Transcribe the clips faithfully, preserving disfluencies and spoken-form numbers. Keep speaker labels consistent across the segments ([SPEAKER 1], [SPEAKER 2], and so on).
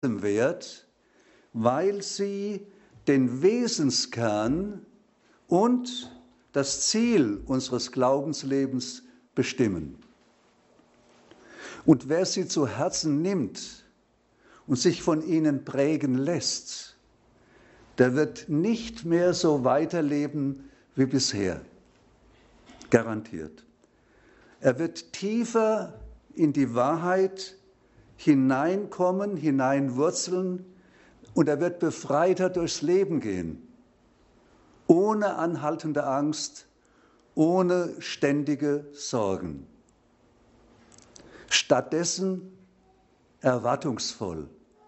[SPEAKER 1] Wert, weil sie den Wesenskern und das Ziel unseres Glaubenslebens bestimmen. Und wer sie zu Herzen nimmt und sich von ihnen prägen lässt, der wird nicht mehr so weiterleben wie bisher. Garantiert. Er wird tiefer in die Wahrheit hineinkommen, hineinwurzeln und er wird befreiter durchs Leben gehen, ohne anhaltende Angst, ohne ständige Sorgen. Stattdessen erwartungsvoll,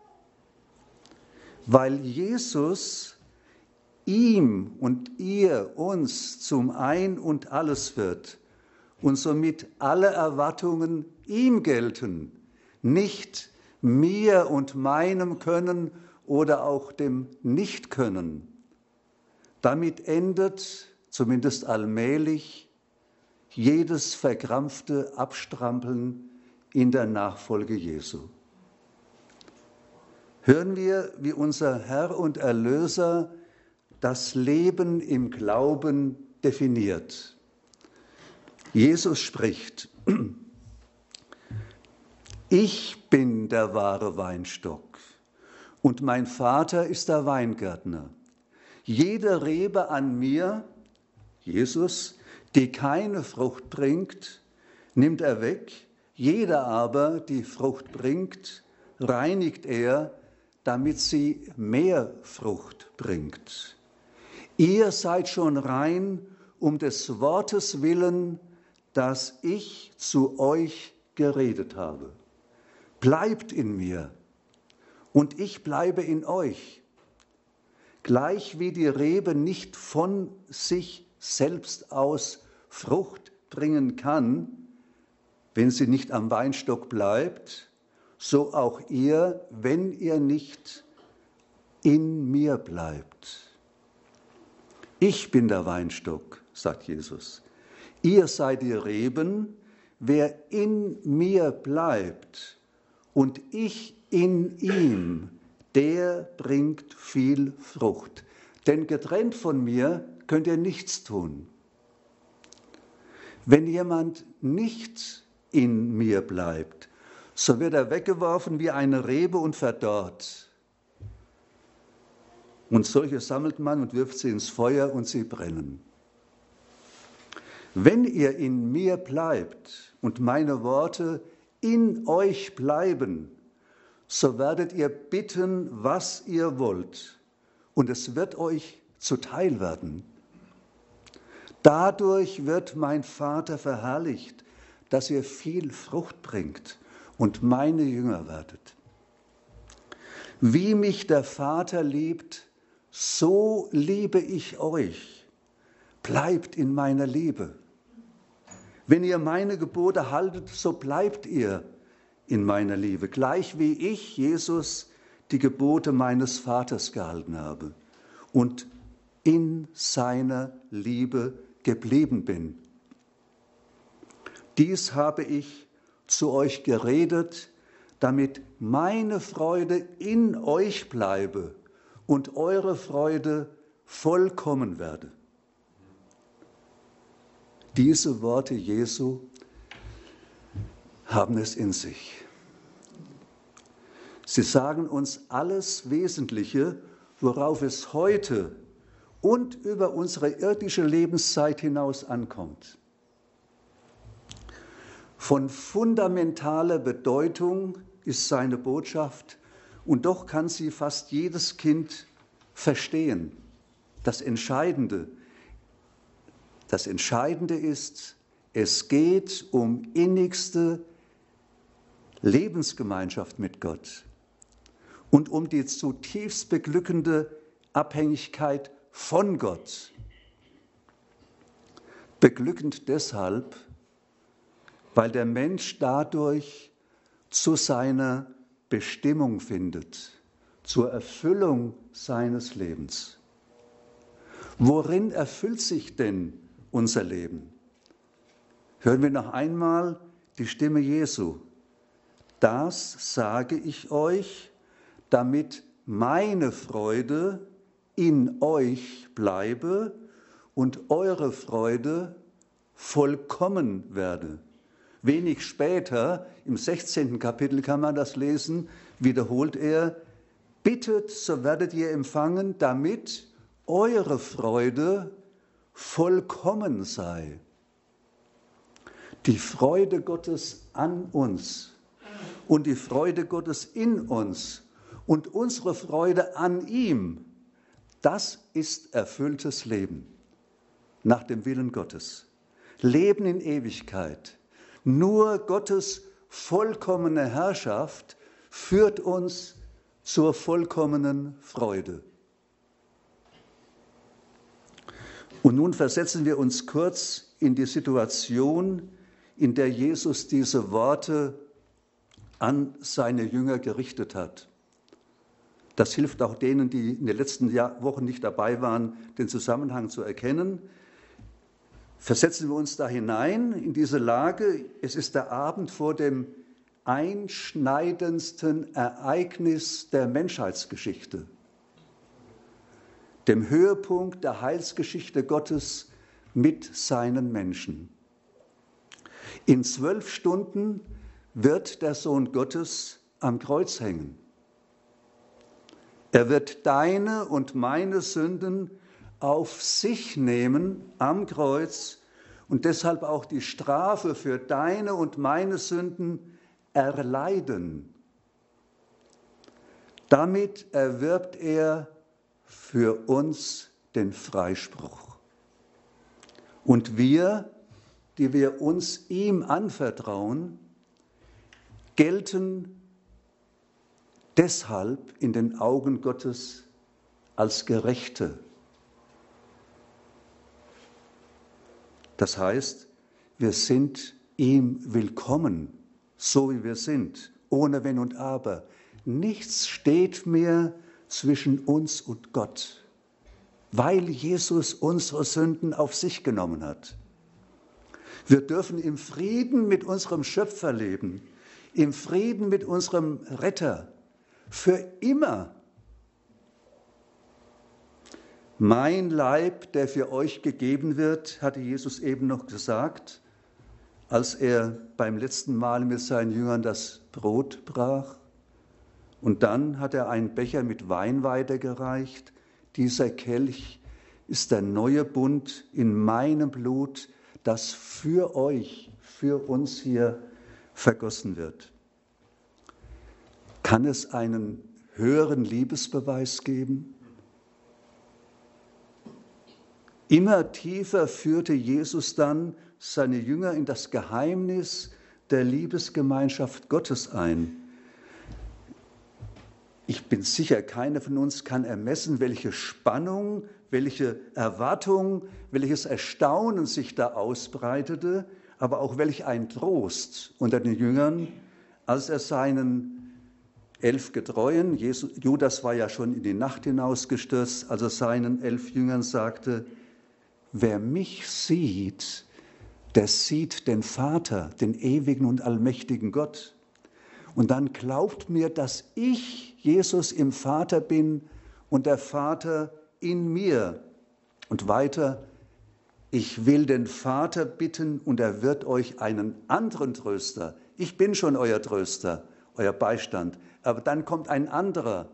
[SPEAKER 1] weil Jesus ihm und ihr uns zum Ein und Alles wird und somit alle Erwartungen ihm gelten, nicht mir und meinem Können oder auch dem Nichtkönnen. Damit endet, zumindest allmählich, jedes verkrampfte Abstrampeln in der Nachfolge Jesu. Hören wir, wie unser Herr und Erlöser das Leben im Glauben definiert. Jesus spricht: Ich bin der wahre Weinstock und mein Vater ist der Weingärtner. Jede Rebe an mir, Jesus, die keine Frucht bringt, nimmt er weg. Jede aber, die Frucht bringt, reinigt er, damit sie mehr Frucht bringt. Ihr seid schon rein um des Wortes willen, das ich zu euch geredet habe. Bleibt in mir und ich bleibe in euch. Gleich wie die Rebe nicht von sich selbst aus Frucht bringen kann, wenn sie nicht am Weinstock bleibt, so auch ihr, wenn ihr nicht in mir bleibt. Ich bin der Weinstock, sagt Jesus. Ihr seid die Reben. Wer in mir bleibt und ich in ihm, der bringt viel Frucht. Denn getrennt von mir könnt ihr nichts tun. Wenn jemand nicht in mir bleibt, so wird er weggeworfen wie eine Rebe und verdorrt. Und solche sammelt man und wirft sie ins Feuer und sie brennen. Wenn ihr in mir bleibt und meine Worte in euch bleiben, so werdet ihr bitten, was ihr wollt, und es wird euch zuteil werden. Dadurch wird mein Vater verherrlicht, dass ihr viel Frucht bringt und meine Jünger werdet. Wie mich der Vater liebt, so liebe ich euch. Bleibt in meiner Liebe. Wenn ihr meine Gebote haltet, so bleibt ihr in meiner Liebe, gleich wie ich, Jesus, die Gebote meines Vaters gehalten habe und in seiner Liebe geblieben bin. Dies habe ich zu euch geredet, damit meine Freude in euch bleibe und eure Freude vollkommen werde. Diese Worte Jesu haben es in sich. Sie sagen uns alles Wesentliche, worauf es heute und über unsere irdische Lebenszeit hinaus ankommt. Von fundamentaler Bedeutung ist seine Botschaft, und doch kann sie fast jedes Kind verstehen. Das Entscheidende, das Entscheidende ist, es geht um innigste Lebensgemeinschaft mit Gott und um die zutiefst beglückende Abhängigkeit von Gott. Beglückend deshalb, weil der Mensch dadurch zu seiner Bestimmung findet, zur Erfüllung seines Lebens. Worin erfüllt sich denn unser Leben? Hören wir noch einmal die Stimme Jesu. Das sage ich euch, damit meine Freude in euch bleibe und eure Freude vollkommen werde. Wenig später, im sechzehnten Kapitel kann man das lesen, wiederholt er, bittet, so werdet ihr empfangen, damit eure Freude vollkommen sei. Die Freude Gottes an uns und die Freude Gottes in uns und unsere Freude an ihm, das ist erfülltes Leben nach dem Willen Gottes. Leben in Ewigkeit. Nur Gottes vollkommene Herrschaft führt uns zur vollkommenen Freude. Und nun versetzen wir uns kurz in die Situation, in der Jesus diese Worte an seine Jünger gerichtet hat. Das hilft auch denen, die in den letzten Wochen nicht dabei waren, den Zusammenhang zu erkennen. Versetzen wir uns da hinein in diese Lage. Es ist der Abend vor dem einschneidendsten Ereignis der Menschheitsgeschichte, dem Höhepunkt der Heilsgeschichte Gottes mit seinen Menschen. In zwölf Stunden wird der Sohn Gottes am Kreuz hängen. Er wird deine und meine Sünden auf sich nehmen am Kreuz und deshalb auch die Strafe für deine und meine Sünden erleiden. Damit erwirbt er für uns den Freispruch. Und wir, die wir uns ihm anvertrauen, gelten deshalb in den Augen Gottes als Gerechte. Das heißt, wir sind ihm willkommen, so wie wir sind, ohne Wenn und Aber. Nichts steht mehr zwischen uns und Gott, weil Jesus unsere Sünden auf sich genommen hat. Wir dürfen im Frieden mit unserem Schöpfer leben, im Frieden mit unserem Retter, für immer. Mein Leib, der für euch gegeben wird, hatte Jesus eben noch gesagt, als er beim letzten Mal mit seinen Jüngern das Brot brach. Und dann hat er einen Becher mit Wein weitergereicht. Dieser Kelch ist der neue Bund in meinem Blut, das für euch, für uns hier vergossen wird. Kann es einen höheren Liebesbeweis geben? Immer tiefer führte Jesus dann seine Jünger in das Geheimnis der Liebesgemeinschaft Gottes ein. Ich bin sicher, keiner von uns kann ermessen, welche Spannung, welche Erwartung, welches Erstaunen sich da ausbreitete, aber auch welch ein Trost unter den Jüngern, als er seinen elf Getreuen, Jesus, Judas war ja schon in die Nacht hinausgestürzt, als er seinen elf Jüngern sagte, wer mich sieht, der sieht den Vater, den ewigen und allmächtigen Gott. Und dann glaubt mir, dass ich, Jesus, im Vater bin und der Vater in mir. Und weiter, ich will den Vater bitten und er wird euch einen anderen Tröster, ich bin schon euer Tröster, euer Beistand, aber dann kommt ein anderer.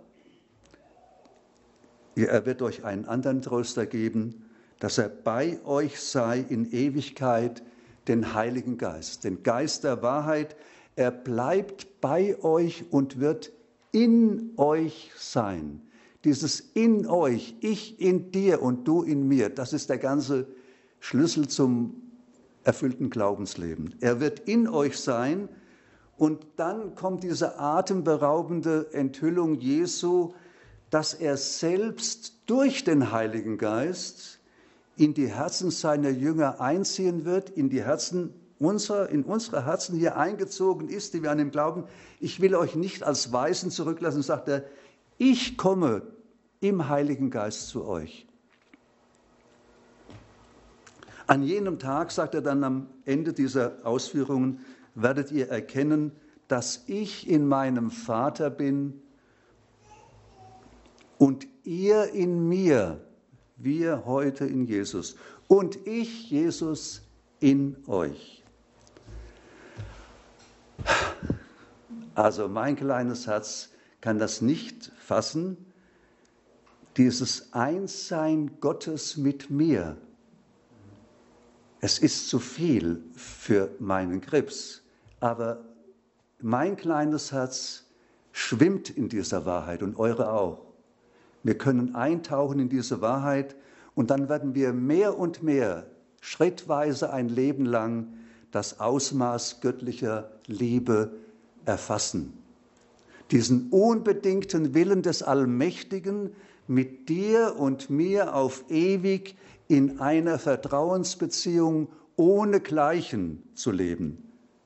[SPEAKER 1] Er wird euch einen anderen Tröster geben, dass er bei euch sei in Ewigkeit, den Heiligen Geist, den Geist der Wahrheit. Er bleibt bei euch und wird in euch sein. Dieses in euch, ich in dir und du in mir, das ist der ganze Schlüssel zum erfüllten Glaubensleben. Er wird in euch sein und dann kommt diese atemberaubende Enthüllung Jesu, dass er selbst durch den Heiligen Geist in die Herzen seiner Jünger einziehen wird, in die Herzen unserer, in unsere Herzen hier eingezogen ist, die wir an ihm glauben. Ich will euch nicht als Weisen zurücklassen, sagt er, ich komme im Heiligen Geist zu euch. An jenem Tag, sagt er dann am Ende dieser Ausführungen, werdet ihr erkennen, dass ich in meinem Vater bin und ihr in mir, wir heute in Jesus, und ich, Jesus, in euch. Also mein kleines Herz kann das nicht fassen, dieses Einssein Gottes mit mir. Es ist zu viel für meinen Grips, aber mein kleines Herz schwimmt in dieser Wahrheit und eure auch. Wir können eintauchen in diese Wahrheit und dann werden wir mehr und mehr, schrittweise ein Leben lang, das Ausmaß göttlicher Liebe erfassen. Diesen unbedingten Willen des Allmächtigen, mit dir und mir auf ewig in einer Vertrauensbeziehung ohne Gleichen zu leben.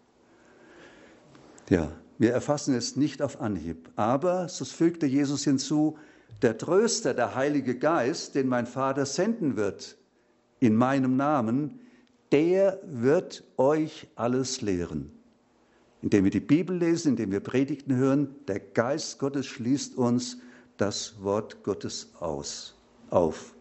[SPEAKER 1] Ja, wir erfassen es nicht auf Anhieb. Aber, so fügte Jesus hinzu, der Tröster, der Heilige Geist, den mein Vater senden wird in meinem Namen, der wird euch alles lehren. Indem wir die Bibel lesen, indem wir Predigten hören, der Geist Gottes schließt uns das Wort Gottes aus, auf.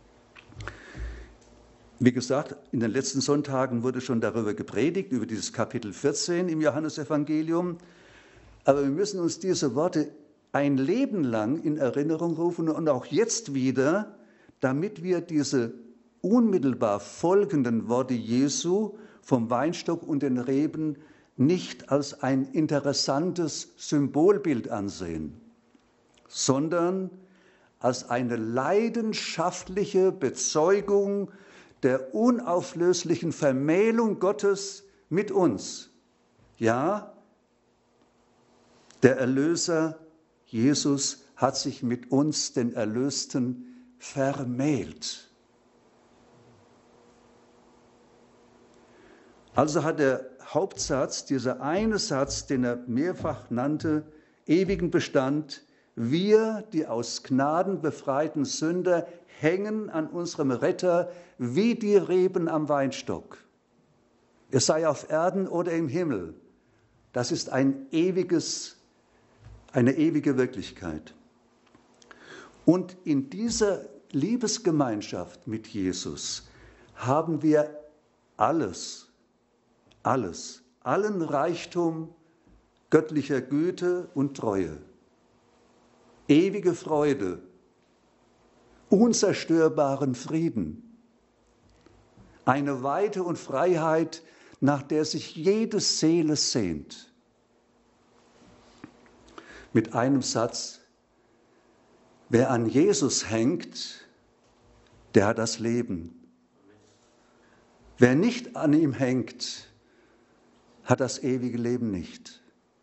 [SPEAKER 1] Wie gesagt, in den letzten Sonntagen wurde schon darüber gepredigt, über dieses Kapitel vierzehn im Johannesevangelium. Aber wir müssen uns diese Worte ein Leben lang in Erinnerung rufen und auch jetzt wieder, damit wir diese unmittelbar folgenden Worte Jesu vom Weinstock und den Reben nicht als ein interessantes Symbolbild ansehen, sondern als eine leidenschaftliche Bezeugung der unauflöslichen Vermählung Gottes mit uns. Ja, der Erlöser Jesus hat sich mit uns, den Erlösten, vermählt. Also hat der Hauptsatz, dieser eine Satz, den er mehrfach nannte, ewigen Bestand: Wir, die aus Gnaden befreiten Sünder, hängen an unserem Retter wie die Reben am Weinstock. Es sei auf Erden oder im Himmel. Das ist ein ewiges, eine ewige Wirklichkeit. Und in dieser Liebesgemeinschaft mit Jesus haben wir alles, alles, allen Reichtum göttlicher Güte und Treue, ewige Freude, unzerstörbaren Frieden, eine Weite und Freiheit, nach der sich jede Seele sehnt. Mit einem Satz: Wer an Jesus hängt, der hat das Leben. Wer nicht an ihm hängt, hat das ewige Leben nicht.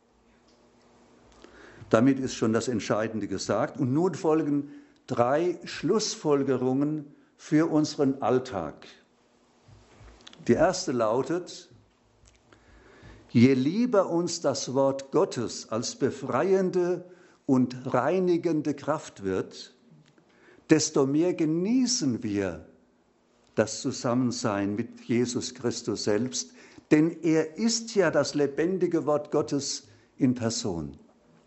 [SPEAKER 1] Damit ist schon das Entscheidende gesagt. Und nun folgen drei Schlussfolgerungen für unseren Alltag. Die erste lautet: Je lieber uns das Wort Gottes als befreiende und reinigende Kraft wird, desto mehr genießen wir das Zusammensein mit Jesus Christus selbst, denn er ist ja das lebendige Wort Gottes in Person.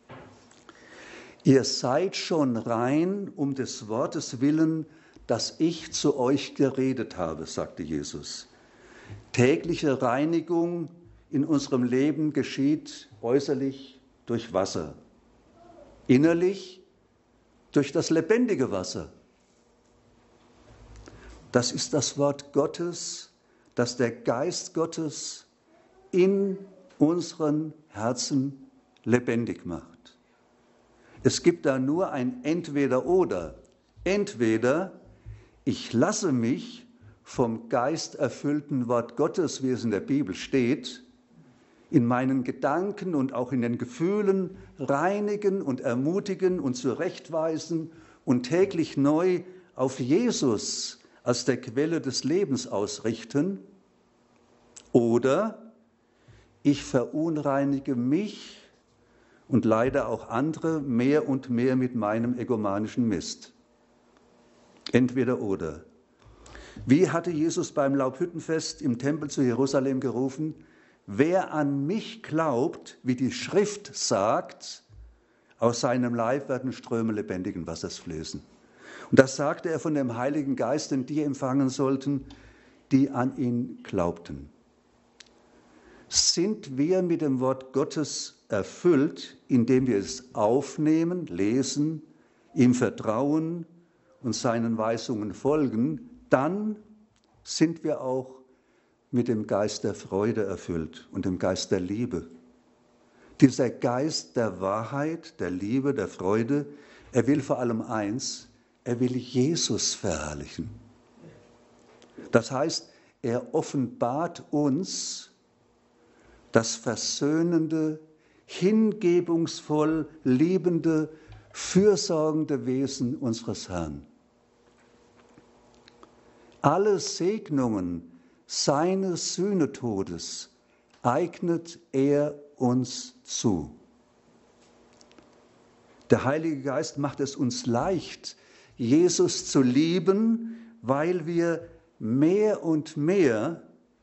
[SPEAKER 1] Ihr seid schon rein um des Wortes willen, das ich zu euch geredet habe, sagte Jesus. Tägliche Reinigung in unserem Leben geschieht äußerlich durch Wasser, innerlich durch das lebendige Wasser. Das ist das Wort Gottes, das der Geist Gottes in unseren Herzen lebendig macht. Es gibt da nur ein Entweder-Oder. Entweder ich lasse mich vom geisterfüllten Wort Gottes, wie es in der Bibel steht, in meinen Gedanken und auch in den Gefühlen reinigen und ermutigen und zurechtweisen und täglich neu auf Jesus als der Quelle des Lebens ausrichten. Oder ich verunreinige mich und leider auch andere mehr und mehr mit meinem egomanischen Mist. Entweder oder. Wie hatte Jesus beim Laubhüttenfest im Tempel zu Jerusalem gerufen? Wer an mich glaubt, wie die Schrift sagt, Aus seinem Leib werden Ströme lebendigen Wassers fließen. Und das sagte er von dem Heiligen Geist, den die empfangen sollten, die an ihn glaubten. Sind wir mit dem Wort Gottes erfüllt, indem wir es aufnehmen, lesen, ihm vertrauen und seinen Weisungen folgen, dann sind wir auch mit dem Geist der Freude erfüllt und dem Geist der Liebe. Dieser Geist der Wahrheit, der Liebe, der Freude, er will vor allem eins, er will Jesus verherrlichen. Das heißt, er offenbart uns das versöhnende, hingebungsvoll liebende, fürsorgende Wesen unseres Herrn. Alle Segnungen seines Sühnetodes eignet er uns zu. Der Heilige Geist macht es uns leicht, Jesus zu lieben, weil wir mehr und mehr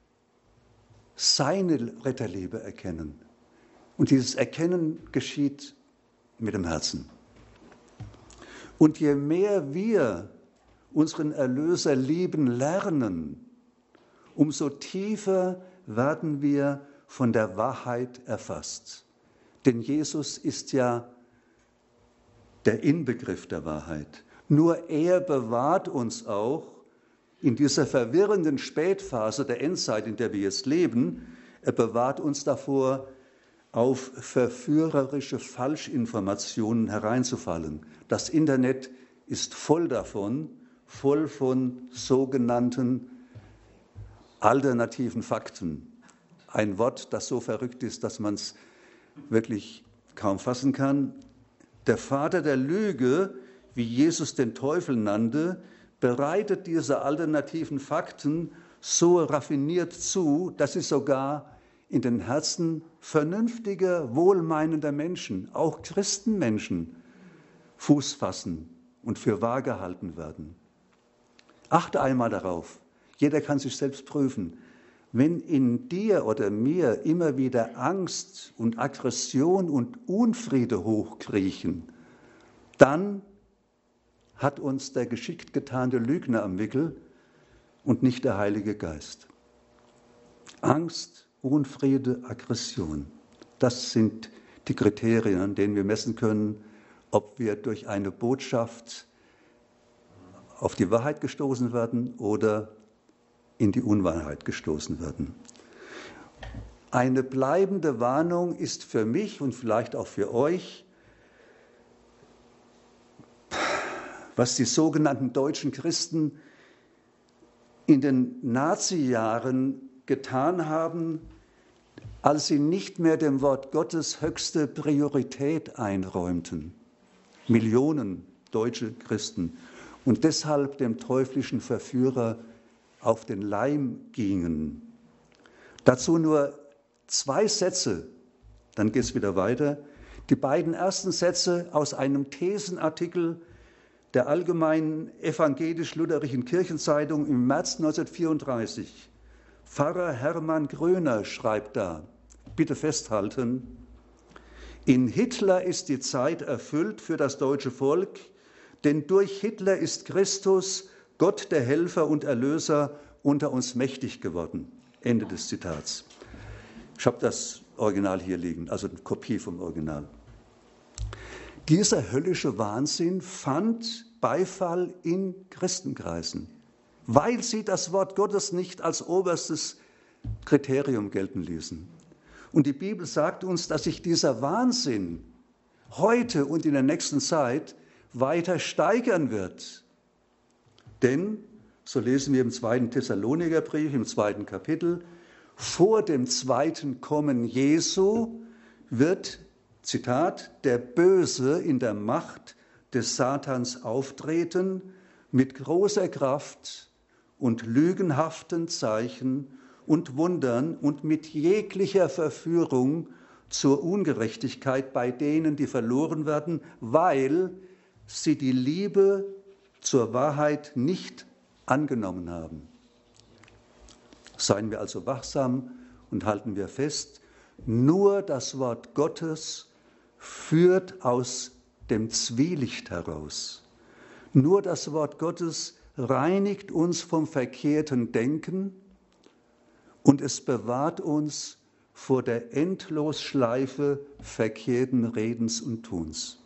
[SPEAKER 1] seine Retterliebe erkennen. Und dieses Erkennen geschieht mit dem Herzen. Und je mehr wir unseren Erlöser lieben lernen, umso tiefer werden wir von der Wahrheit erfasst. Denn Jesus ist ja der Inbegriff der Wahrheit. Nur er bewahrt uns auch in dieser verwirrenden Spätphase der Endzeit, in der wir jetzt leben. Er bewahrt uns davor, auf verführerische Falschinformationen hereinzufallen. Das Internet ist voll davon, voll von sogenannten alternativen Fakten. Ein Wort, das so verrückt ist, dass man es wirklich kaum fassen kann. Der Vater der Lüge, wie Jesus den Teufel nannte, bereitet diese alternativen Fakten so raffiniert zu, dass sie sogar in den Herzen vernünftiger, wohlmeinender Menschen, auch Christenmenschen, Fuß fassen und für wahr gehalten werden. Achte einmal darauf, jeder kann sich selbst prüfen. Wenn in dir oder mir immer wieder Angst und Aggression und Unfriede hochkriechen, dann hat uns der geschickt getarnte Lügner am Wickel und nicht der Heilige Geist. Angst, Unfriede, Aggression, das sind die Kriterien, an denen wir messen können, ob wir durch eine Botschaft auf die Wahrheit gestoßen werden oder in die Unwahrheit gestoßen werden. Eine bleibende Warnung ist für mich und vielleicht auch für euch, was die sogenannten deutschen Christen in den Nazi-Jahren getan haben, als sie nicht mehr dem Wort Gottes höchste Priorität einräumten. Millionen deutsche Christen. Und deshalb dem teuflischen Verführer auf den Leim gingen. Dazu nur zwei Sätze, dann geht es wieder weiter. Die beiden ersten Sätze aus einem Thesenartikel der Allgemeinen Evangelisch-Lutherischen Kirchenzeitung im März neunzehnhundertvierunddreißig. Pfarrer Hermann Gröner schreibt da, bitte festhalten, in Hitler ist die Zeit erfüllt für das deutsche Volk, denn durch Hitler ist Christus, Gott der Helfer und Erlöser, unter uns mächtig geworden. Ende des Zitats. Ich habe das Original hier liegen, also eine Kopie vom Original. Dieser höllische Wahnsinn fand Beifall in Christenkreisen, weil sie das Wort Gottes nicht als oberstes Kriterium gelten ließen. Und die Bibel sagt uns, dass sich dieser Wahnsinn heute und in der nächsten Zeit weiter steigern wird. Denn, so lesen wir im zweiten Thessalonikerbrief, im zweiten Kapitel, vor dem zweiten Kommen Jesu wird, Zitat, der Böse in der Macht des Satans auftreten, mit großer Kraft und lügenhaften Zeichen und Wundern und mit jeglicher Verführung zur Ungerechtigkeit bei denen, die verloren werden, weil sie die Liebe zur Wahrheit nicht angenommen haben. Seien wir also wachsam und halten wir fest, nur das Wort Gottes führt aus dem Zwielicht heraus. Nur das Wort Gottes reinigt uns vom verkehrten Denken und es bewahrt uns vor der Endlosschleife verkehrten Redens und Tuns.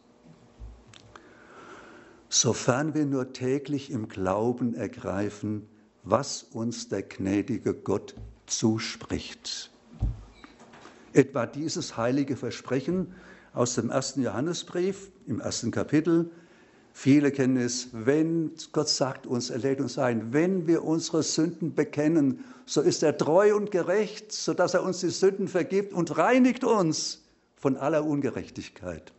[SPEAKER 1] Sofern wir nur täglich im Glauben ergreifen, was uns der gnädige Gott zuspricht. Etwa dieses heilige Versprechen aus dem ersten Johannesbrief, im ersten Kapitel. Viele kennen es, wenn Gott sagt uns, er lädt uns ein, wenn wir unsere Sünden bekennen, so ist er treu und gerecht, sodass er uns die Sünden vergibt und reinigt uns von aller Ungerechtigkeit.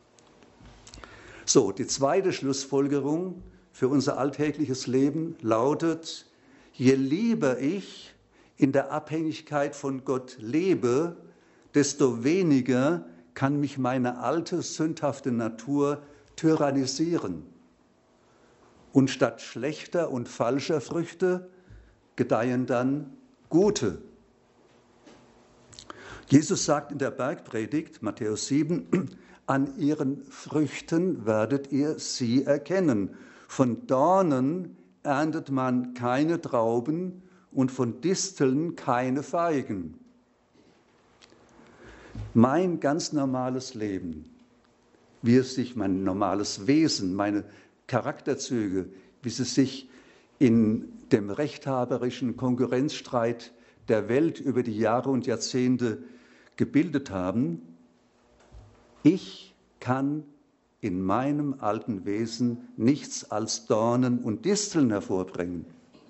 [SPEAKER 1] So, die zweite Schlussfolgerung für unser alltägliches Leben lautet, je lieber ich in der Abhängigkeit von Gott lebe, desto weniger kann mich meine alte, sündhafte Natur tyrannisieren. Und statt schlechter und falscher Früchte gedeihen dann gute. Jesus sagt in der Bergpredigt, Matthäus sieben, an ihren Früchten werdet ihr sie erkennen. Von Dornen erntet man keine Trauben und von Disteln keine Feigen. Mein ganz normales Leben, wie es sich, mein normales Wesen, meine Charakterzüge, wie sie sich in dem rechthaberischen Konkurrenzstreit der Welt über die Jahre und Jahrzehnte gebildet haben, ich kann in meinem alten Wesen nichts als Dornen und Disteln hervorbringen.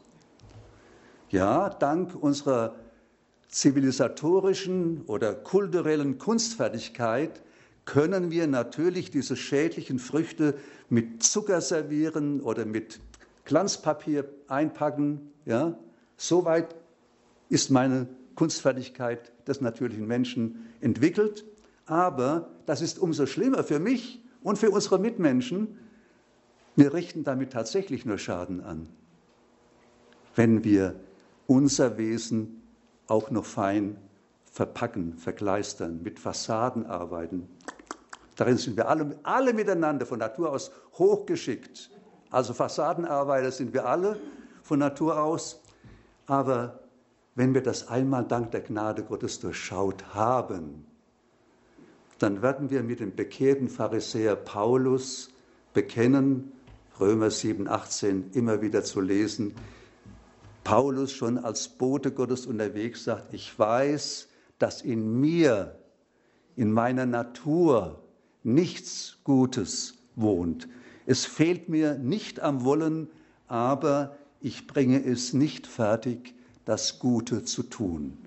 [SPEAKER 1] Ja, dank unserer zivilisatorischen oder kulturellen Kunstfertigkeit können wir natürlich diese schädlichen Früchte mit Zucker servieren oder mit Glanzpapier einpacken. Ja, soweit ist meine Kunstfertigkeit des natürlichen Menschen entwickelt. Aber das ist umso schlimmer für mich und für unsere Mitmenschen. Wir richten damit tatsächlich nur Schaden an, wenn wir unser Wesen auch noch fein verpacken, verkleistern, mit Fassaden arbeiten. Darin sind wir alle, alle miteinander von Natur aus hochgeschickt. Also Fassadenarbeiter sind wir alle von Natur aus. Aber wenn wir das einmal dank der Gnade Gottes durchschaut haben, dann werden wir mit dem bekehrten Pharisäer Paulus bekennen, Römer sieben, achtzehn immer wieder zu lesen, Paulus schon als Bote Gottes unterwegs sagt, ich weiß, dass in mir, in meiner Natur nichts Gutes wohnt. Es fehlt mir nicht am Wollen, aber ich bringe es nicht fertig, das Gute zu tun.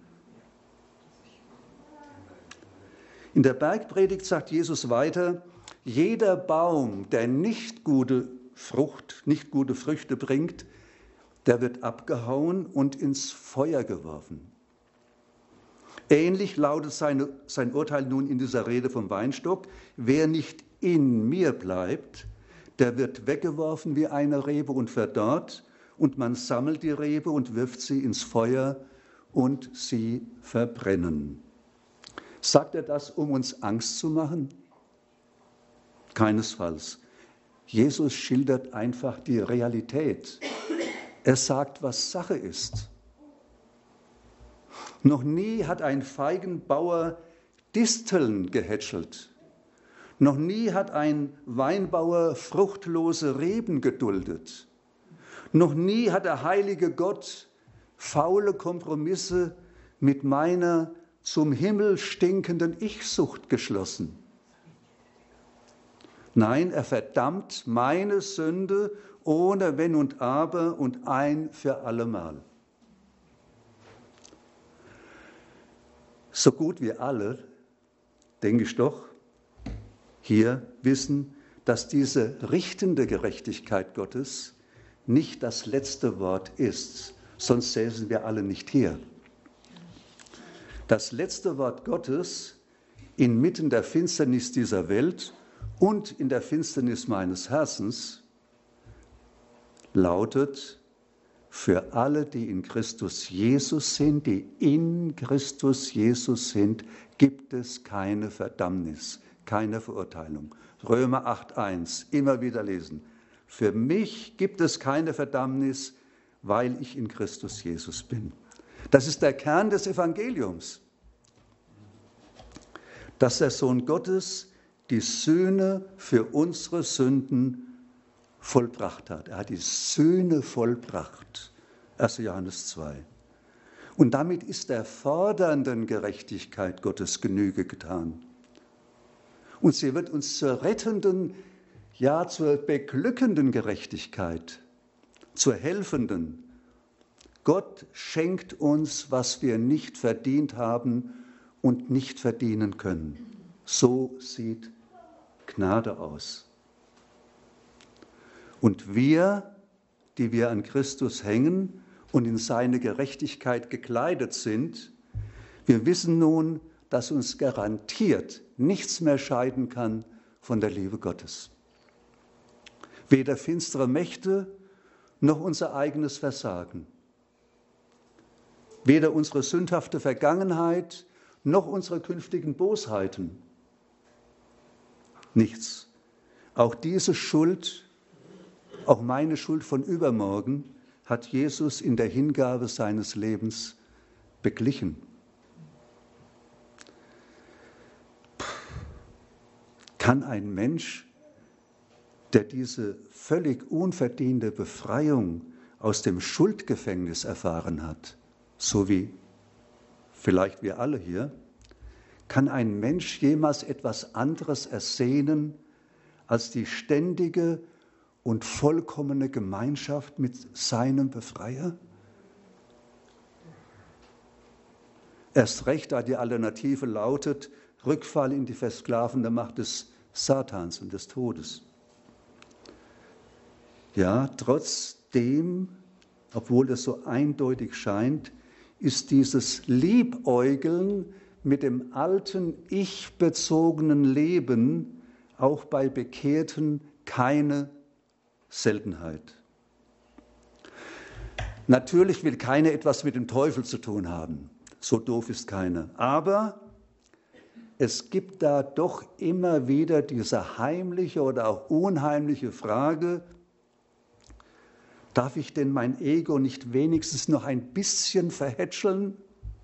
[SPEAKER 1] In der Bergpredigt sagt Jesus weiter, jeder Baum, der nicht gute Frucht, nicht gute Früchte bringt, der wird abgehauen und ins Feuer geworfen. Ähnlich lautet seine, sein Urteil nun in dieser Rede vom Weinstock, wer nicht in mir bleibt, der wird weggeworfen wie eine Rebe und verdorrt, und man sammelt die Rebe und wirft sie ins Feuer und sie verbrennen. Sagt er das, um uns Angst zu machen? Keinesfalls. Jesus schildert einfach die Realität. Er sagt, was Sache ist. Noch nie hat ein Feigenbauer Disteln gehätschelt. Noch nie hat ein Weinbauer fruchtlose Reben geduldet. Noch nie hat der heilige Gott faule Kompromisse mit meiner zum Himmel stinkenden Ich-Sucht geschlossen. Nein, er verdammt meine Sünde ohne Wenn und Aber und ein für allemal. So gut wie alle, denke ich doch, hier wissen, dass diese richtende Gerechtigkeit Gottes nicht das letzte Wort ist, sonst säßen wir alle nicht hier. Das letzte Wort Gottes inmitten der Finsternis dieser Welt und in der Finsternis meines Herzens lautet, für alle, die in Christus Jesus sind, die in Christus Jesus sind, gibt es keine Verdammnis, keine Verurteilung. Römer acht eins, immer wieder lesen. Für mich gibt es keine Verdammnis, weil ich in Christus Jesus bin. Das ist der Kern des Evangeliums, dass der Sohn Gottes die Sühne für unsere Sünden vollbracht hat. Er hat die Sühne vollbracht. erster Johannes zwei. Und damit ist der fordernden Gerechtigkeit Gottes Genüge getan. Und sie wird uns zur rettenden, ja zur beglückenden Gerechtigkeit, zur helfenden. Gott schenkt uns, was wir nicht verdient haben und nicht verdienen können. So sieht Gnade aus. Und wir, die wir an Christus hängen und in seine Gerechtigkeit gekleidet sind, wir wissen nun, dass uns garantiert nichts mehr scheiden kann von der Liebe Gottes. Weder finstere Mächte noch unser eigenes Versagen. Weder unsere sündhafte Vergangenheit noch unsere künftigen Bosheiten. Nichts. Auch diese Schuld, auch meine Schuld von übermorgen, hat Jesus in der Hingabe seines Lebens beglichen. Kann ein Mensch, der diese völlig unverdiente Befreiung aus dem Schuldgefängnis erfahren hat, so wie vielleicht wir alle hier, kann ein Mensch jemals etwas anderes ersehnen als die ständige und vollkommene Gemeinschaft mit seinem Befreier? Erst recht, da die Alternative lautet, Rückfall in die versklavende Macht des Satans und des Todes. Ja, trotzdem, obwohl es so eindeutig scheint, ist dieses Liebäugeln mit dem alten ich-bezogenen Leben auch bei Bekehrten keine Seltenheit. Natürlich will keiner etwas mit dem Teufel zu tun haben. So doof ist keiner. Aber es gibt da doch immer wieder diese heimliche oder auch unheimliche Frage, darf ich denn mein Ego nicht wenigstens noch ein bisschen verhätscheln?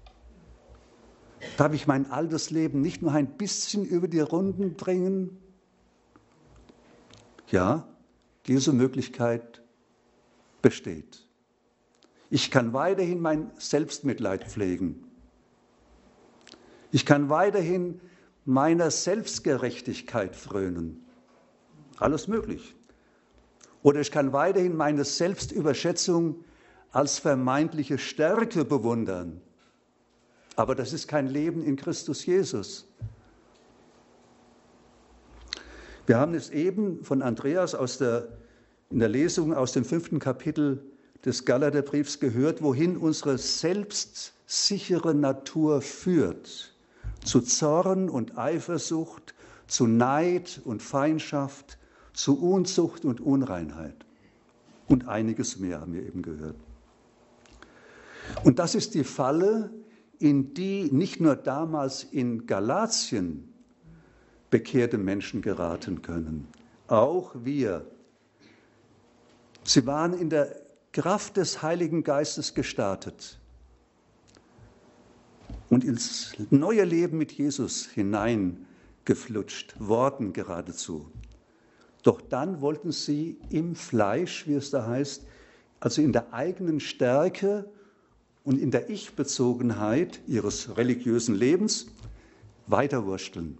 [SPEAKER 1] Darf ich mein altes Leben nicht nur ein bisschen über die Runden bringen? Ja, diese Möglichkeit besteht. Ich kann weiterhin mein Selbstmitleid pflegen. Ich kann weiterhin meiner Selbstgerechtigkeit frönen. Alles möglich. Oder ich kann weiterhin meine Selbstüberschätzung als vermeintliche Stärke bewundern. Aber das ist kein Leben in Christus Jesus. Wir haben es eben von Andreas aus der, in der Lesung aus dem fünften Kapitel des Galaterbriefs gehört, wohin unsere selbstsichere Natur führt. Zu Zorn und Eifersucht, zu Neid und Feindschaft, zu Unzucht und Unreinheit. Und einiges mehr haben wir eben gehört. Und das ist die Falle, in die nicht nur damals in Galatien bekehrte Menschen geraten können. Auch wir. Sie waren in der Kraft des Heiligen Geistes gestartet und ins neue Leben mit Jesus hineingeflutscht worden geradezu. Doch dann wollten sie im Fleisch, wie es da heißt, also in der eigenen Stärke und in der Ich-Bezogenheit ihres religiösen Lebens weiterwursteln.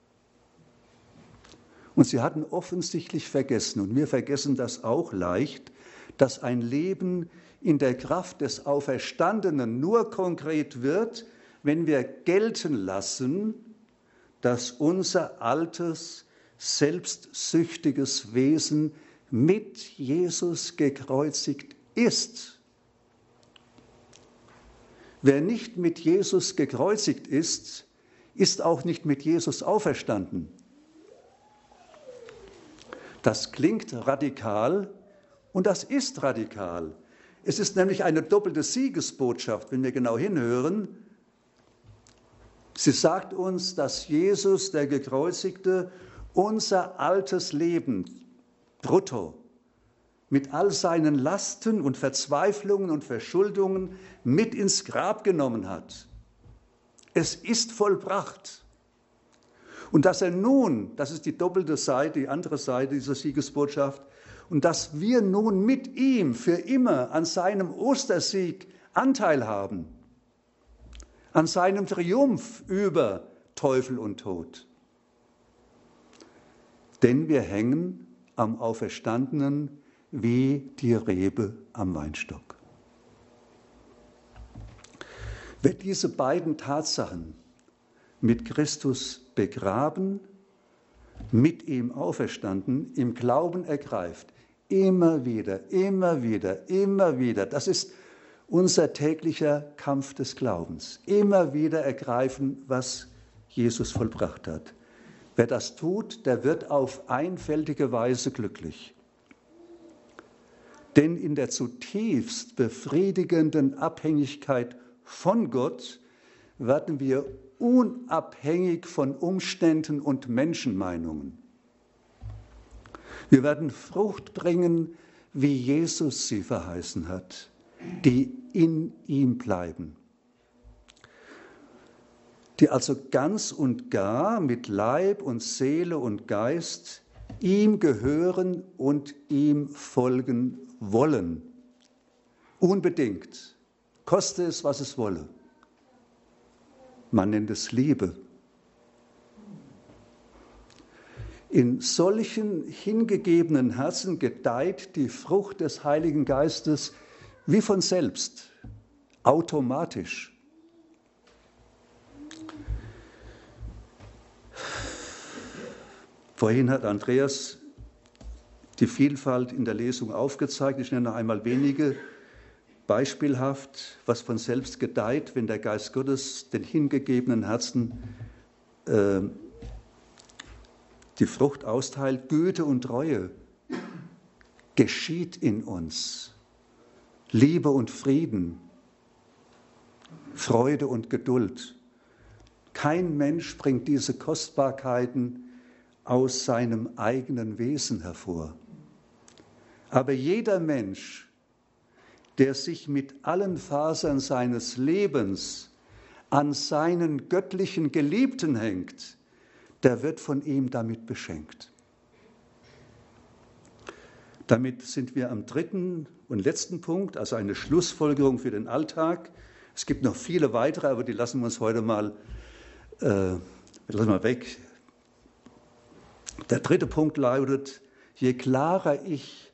[SPEAKER 1] Und sie hatten offensichtlich vergessen, und wir vergessen das auch leicht, dass ein Leben in der Kraft des Auferstandenen nur konkret wird, wenn wir gelten lassen, dass unser altes, selbstsüchtiges Wesen mit Jesus gekreuzigt ist. Wer nicht mit Jesus gekreuzigt ist, ist auch nicht mit Jesus auferstanden. Das klingt radikal und das ist radikal. Es ist nämlich eine doppelte Siegesbotschaft, wenn wir genau hinhören. Sie sagt uns, dass Jesus, der Gekreuzigte, unser altes Leben, brutto, mit all seinen Lasten und Verzweiflungen und Verschuldungen mit ins Grab genommen hat. Es ist vollbracht. Und dass er nun, das ist die doppelte Seite, die andere Seite dieser Siegesbotschaft, und dass wir nun mit ihm für immer an seinem Ostersieg Anteil haben, an seinem Triumph über Teufel und Tod. Denn wir hängen am Auferstandenen wie die Rebe am Weinstock. Wer diese beiden Tatsachen mit Christus begraben, mit ihm auferstanden, im Glauben ergreift, immer wieder, immer wieder, immer wieder, das ist unser täglicher Kampf des Glaubens, immer wieder ergreifen, was Jesus vollbracht hat. Wer das tut, der wird auf einfältige Weise glücklich. Denn in der zutiefst befriedigenden Abhängigkeit von Gott werden wir unabhängig von Umständen und Menschenmeinungen. Wir werden Frucht bringen, wie Jesus sie verheißen hat, die in ihm bleiben, die also ganz und gar mit Leib und Seele und Geist ihm gehören und ihm folgen wollen. Unbedingt, koste es, was es wolle. Man nennt es Liebe. In solchen hingegebenen Herzen gedeiht die Frucht des Heiligen Geistes wie von selbst, automatisch. Vorhin hat Andreas die Vielfalt in der Lesung aufgezeigt. Ich nenne noch einmal wenige, beispielhaft, was von selbst gedeiht, wenn der Geist Gottes den hingegebenen Herzen äh, die Frucht austeilt. Güte und Treue geschieht in uns. Liebe und Frieden, Freude und Geduld. Kein Mensch bringt diese Kostbarkeiten aus seinem eigenen Wesen hervor. Aber jeder Mensch, der sich mit allen Fasern seines Lebens an seinen göttlichen Geliebten hängt, der wird von ihm damit beschenkt. Damit sind wir am dritten und letzten Punkt, also eine Schlussfolgerung für den Alltag. Es gibt noch viele weitere, aber die lassen wir uns heute mal, äh, lassen wir weg. Der dritte Punkt lautet, je klarer ich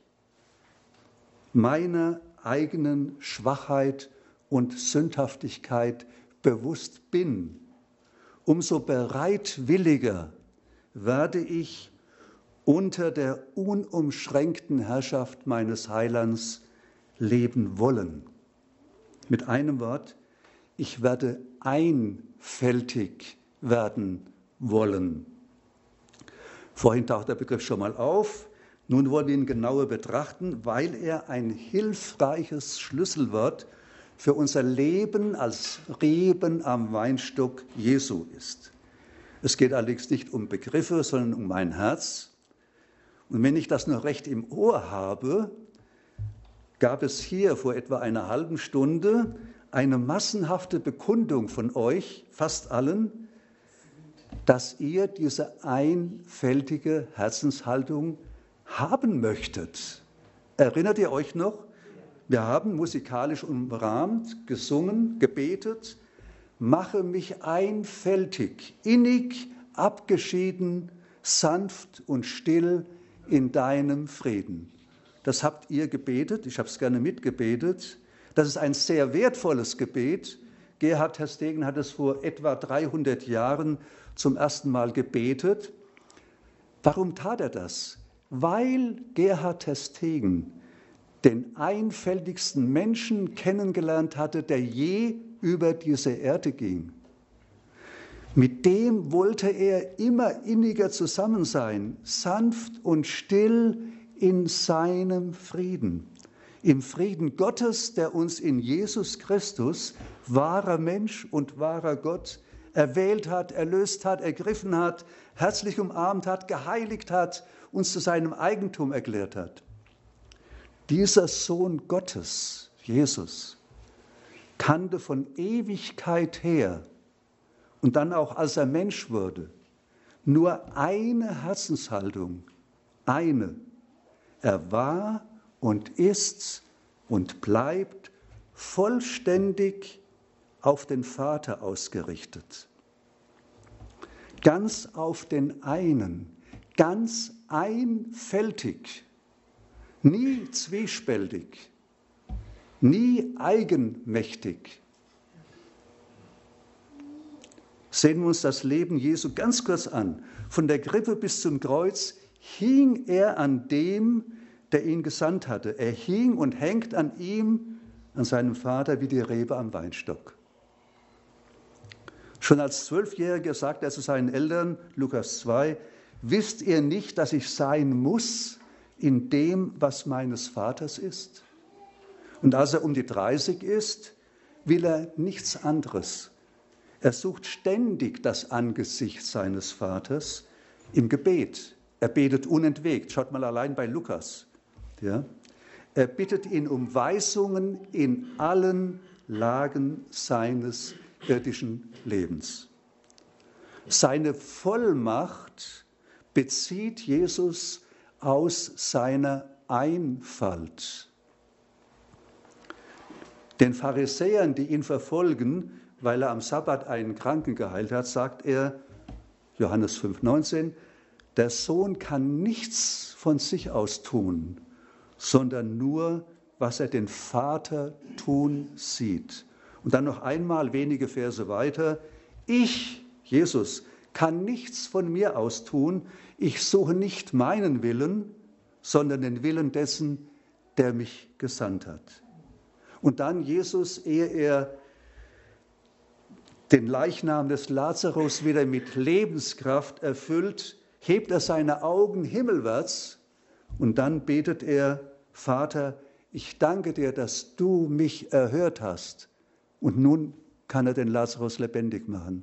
[SPEAKER 1] meiner eigenen Schwachheit und Sündhaftigkeit bewusst bin, umso bereitwilliger werde ich unter der unumschränkten Herrschaft meines Heilands leben wollen. Mit einem Wort, ich werde einfältig werden wollen. Vorhin taucht der Begriff schon mal auf. Nun wollen wir ihn genauer betrachten, weil er ein hilfreiches Schlüsselwort für unser Leben als Reben am Weinstock Jesu ist. Es geht allerdings nicht um Begriffe, sondern um mein Herz. Und wenn ich das noch recht im Ohr habe, gab es hier vor etwa einer halben Stunde eine massenhafte Bekundung von euch, fast allen, dass ihr diese einfältige Herzenshaltung haben möchtet. Erinnert ihr euch noch? Wir haben musikalisch umrahmt, gesungen, gebetet. Mache mich einfältig, innig, abgeschieden, sanft und still in deinem Frieden. Das habt ihr gebetet, ich habe es gerne mitgebetet. Das ist ein sehr wertvolles Gebet. Gerhard Terstegen hat es vor etwa dreihundert Jahren zum ersten Mal gebetet. Warum tat er das? Weil Gerhard Terstegen den einfältigsten Menschen kennengelernt hatte, der je über diese Erde ging. Mit dem wollte er immer inniger zusammen sein, sanft und still in seinem Frieden. Im Frieden Gottes, der uns in Jesus Christus, wahrer Mensch und wahrer Gott, erwählt hat, erlöst hat, ergriffen hat, herzlich umarmt hat, geheiligt hat, uns zu seinem Eigentum erklärt hat. Dieser Sohn Gottes, Jesus, kannte von Ewigkeit her und dann auch als er Mensch wurde, nur eine Herzenshaltung, eine. Er war und ist und bleibt vollständig auf den Vater ausgerichtet. Ganz auf den einen, ganz einfältig, nie zwiespältig, nie eigenmächtig. Sehen wir uns das Leben Jesu ganz kurz an. Von der Krippe bis zum Kreuz hing er an dem, der ihn gesandt hatte. Er hing und hängt an ihm, an seinem Vater, wie die Rebe am Weinstock. Schon als Zwölfjähriger sagt er zu seinen Eltern, Lukas zwei, wisst ihr nicht, dass ich sein muss in dem, was meines Vaters ist? Und als er um die dreißig ist, will er nichts anderes. Er sucht ständig das Angesicht seines Vaters im Gebet. Er betet unentwegt. Schaut mal allein bei Lukas. Ja? Er bittet ihn um Weisungen in allen Lagen seines irdischen Lebens. Seine Vollmacht bezieht Jesus aus seiner Einfalt. Den Pharisäern, die ihn verfolgen, weil er am Sabbat einen Kranken geheilt hat, sagt er, Johannes fünf neunzehn, der Sohn kann nichts von sich aus tun, sondern nur, was er den Vater tun sieht. Und dann noch einmal wenige Verse weiter, ich, Jesus, kann nichts von mir aus tun, ich suche nicht meinen Willen, sondern den Willen dessen, der mich gesandt hat. Und dann Jesus, ehe er den Leichnam des Lazarus wieder mit Lebenskraft erfüllt, hebt er seine Augen himmelwärts und dann betet er, Vater, ich danke dir, dass du mich erhört hast. Und nun kann er den Lazarus lebendig machen.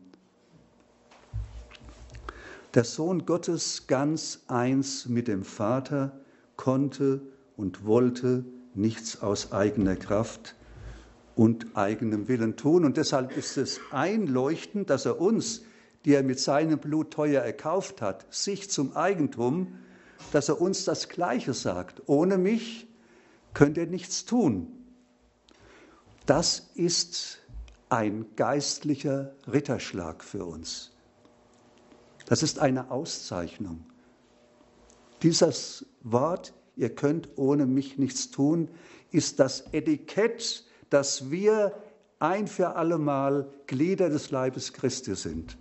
[SPEAKER 1] Der Sohn Gottes, ganz eins mit dem Vater, konnte und wollte nichts aus eigener Kraft und eigenem Willen tun. Und deshalb ist es einleuchtend, dass er uns, die er mit seinem Blut teuer erkauft hat, sich zum Eigentum, dass er uns das Gleiche sagt. Ohne mich könnt ihr nichts tun. Das ist ein geistlicher Ritterschlag für uns. Das ist eine Auszeichnung. Dieses Wort, ihr könnt ohne mich nichts tun, ist das Etikett, dass wir ein für allemal Glieder des Leibes Christi sind.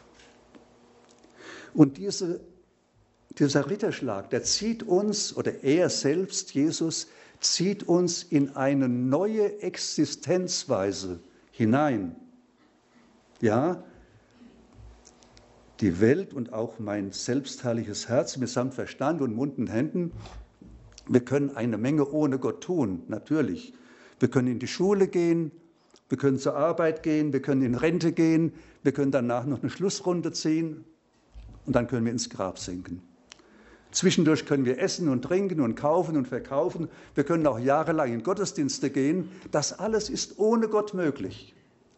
[SPEAKER 1] Und diese, dieser Ritterschlag, der zieht uns, oder er selbst, Jesus, zieht uns in eine neue Existenzweise hinein. Ja, die Welt und auch mein selbstherrliches Herz mitsamt Verstand und Mund und Händen, wir können eine Menge ohne Gott tun, natürlich. Wir können in die Schule gehen, wir können zur Arbeit gehen, wir können in Rente gehen, wir können danach noch eine Schlussrunde ziehen und dann können wir ins Grab sinken. Zwischendurch können wir essen und trinken und kaufen und verkaufen. Wir können auch jahrelang in Gottesdienste gehen. Das alles ist ohne Gott möglich.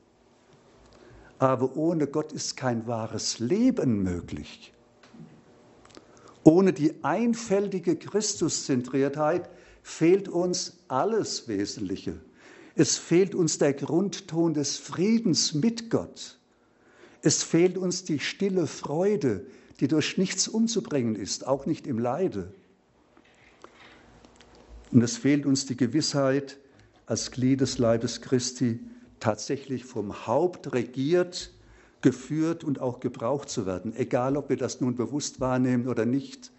[SPEAKER 1] Aber ohne Gott ist kein wahres Leben möglich. Ohne die einfältige Christuszentriertheit fehlt uns alles Wesentliche. Es fehlt uns der Grundton des Friedens mit Gott. Es fehlt uns die stille Freude, die durch nichts umzubringen ist, auch nicht im Leide. Und es fehlt uns die Gewissheit, als Glied des Leibes Christi tatsächlich vom Haupt regiert, geführt und auch gebraucht zu werden, egal ob wir das nun bewusst wahrnehmen oder nicht.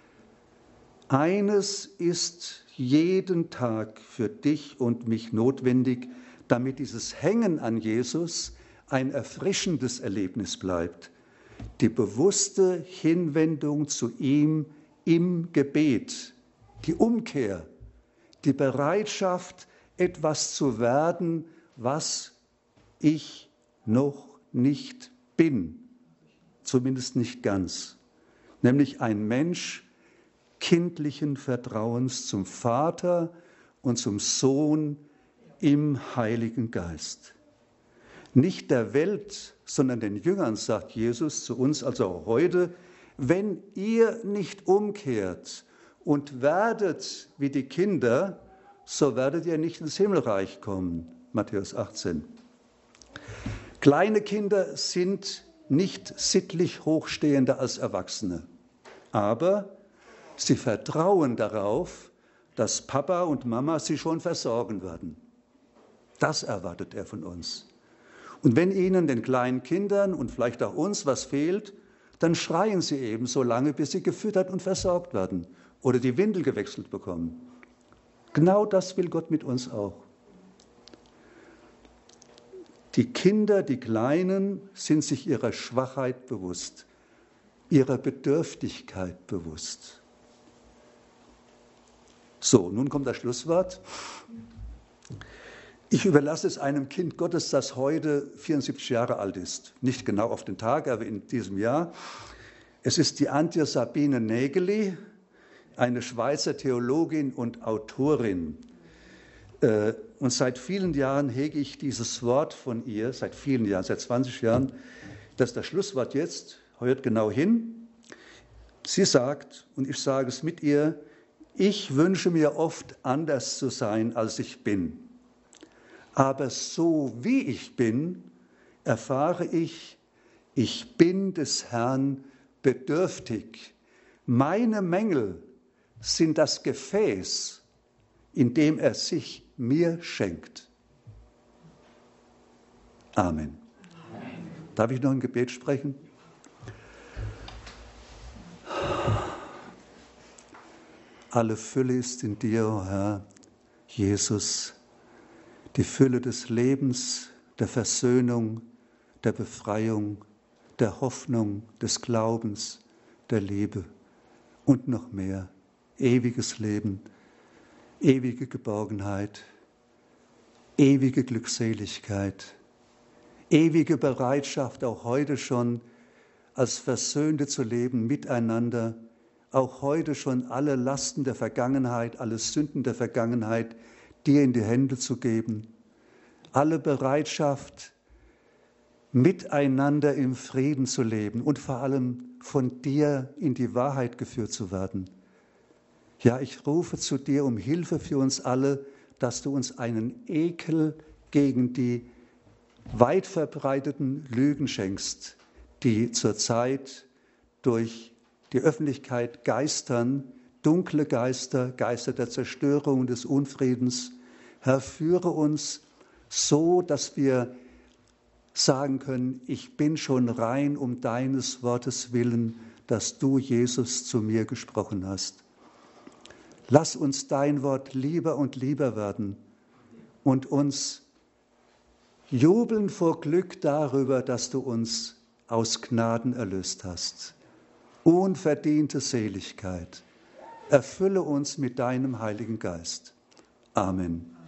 [SPEAKER 1] Eines ist jeden Tag für dich und mich notwendig, damit dieses Hängen an Jesus ein erfrischendes Erlebnis bleibt. Die bewusste Hinwendung zu ihm im Gebet, die Umkehr, die Bereitschaft, etwas zu werden, was ich noch nicht bin, zumindest nicht ganz, nämlich ein Mensch kindlichen Vertrauens zum Vater und zum Sohn im Heiligen Geist. Nicht der Welt, sondern den Jüngern sagt Jesus zu uns, also auch heute, wenn ihr nicht umkehrt und werdet wie die Kinder, so werdet ihr nicht ins Himmelreich kommen. Matthäus achtzehn. Kleine Kinder sind nicht sittlich hochstehender als Erwachsene, aber sie vertrauen darauf, dass Papa und Mama sie schon versorgen werden. Das erwartet er von uns. Und wenn ihnen, den kleinen Kindern und vielleicht auch uns, was fehlt, dann schreien sie eben so lange, bis sie gefüttert und versorgt werden oder die Windel gewechselt bekommen. Genau das will Gott mit uns auch. Die Kinder, die Kleinen, sind sich ihrer Schwachheit bewusst, ihrer Bedürftigkeit bewusst. So, nun kommt das Schlusswort. Ich überlasse es einem Kind Gottes, das heute vierundsiebzig Jahre alt ist. Nicht genau auf den Tag, aber in diesem Jahr. Es ist die Antje Sabine Nägeli, eine Schweizer Theologin und Autorin. Und seit vielen Jahren hege ich dieses Wort von ihr, seit vielen Jahren, seit zwanzig Jahren, das ist das Schlusswort jetzt, hört genau hin. Sie sagt, und ich sage es mit ihr, ich wünsche mir oft anders zu sein, als ich bin. Aber so wie ich bin, erfahre ich, ich bin des Herrn bedürftig. Meine Mängel sind das Gefäß, in dem er sich mir schenkt. Amen. Amen. Darf ich noch ein Gebet sprechen? Alle Fülle ist in dir, o Herr, Jesus, die Fülle des Lebens, der Versöhnung, der Befreiung, der Hoffnung, des Glaubens, der Liebe und noch mehr, ewiges Leben, ewige Geborgenheit, ewige Glückseligkeit, ewige Bereitschaft, auch heute schon als Versöhnte zu leben miteinander, auch heute schon alle Lasten der Vergangenheit, alle Sünden der Vergangenheit dir in die Hände zu geben, alle Bereitschaft, miteinander im Frieden zu leben und vor allem von dir in die Wahrheit geführt zu werden. Ja, ich rufe zu dir um Hilfe für uns alle, dass du uns einen Ekel gegen die weit verbreiteten Lügen schenkst, die zurzeit durch die Öffentlichkeit geistern, dunkle Geister, Geister der Zerstörung und des Unfriedens. Herr, führe uns so, dass wir sagen können, ich bin schon rein um deines Wortes willen, dass du, Jesus, zu mir gesprochen hast. Lass uns dein Wort lieber und lieber werden und uns jubeln vor Glück darüber, dass du uns aus Gnaden erlöst hast. Unverdiente Seligkeit. Erfülle uns mit deinem Heiligen Geist. Amen.